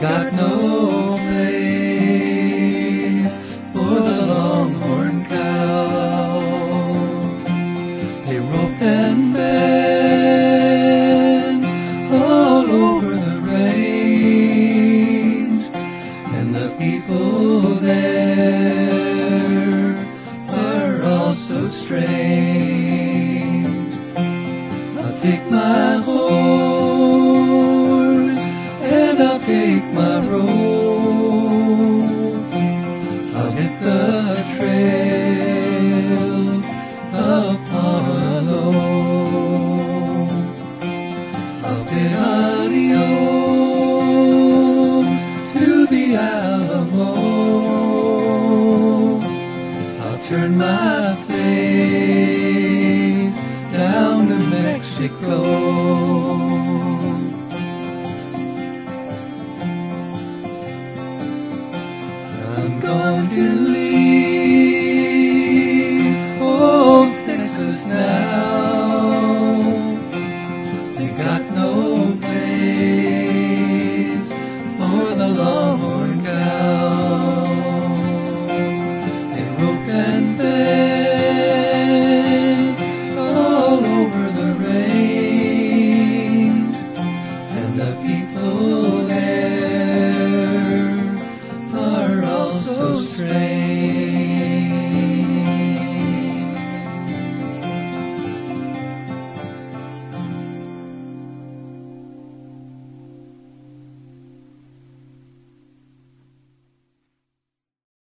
got no place for the longhorn cow. They roped and fed all over the range, and the people there are all so strange. I'll take my horse and I'll take my rope. I'll hit the trail upon a low. I'll bid adios to the Alamo. I'll turn my face down to Mexico. I'm going to leave old Texas now. They got no place for the longhorn cow. They roped and fed all over the range, and the people there are all so strange.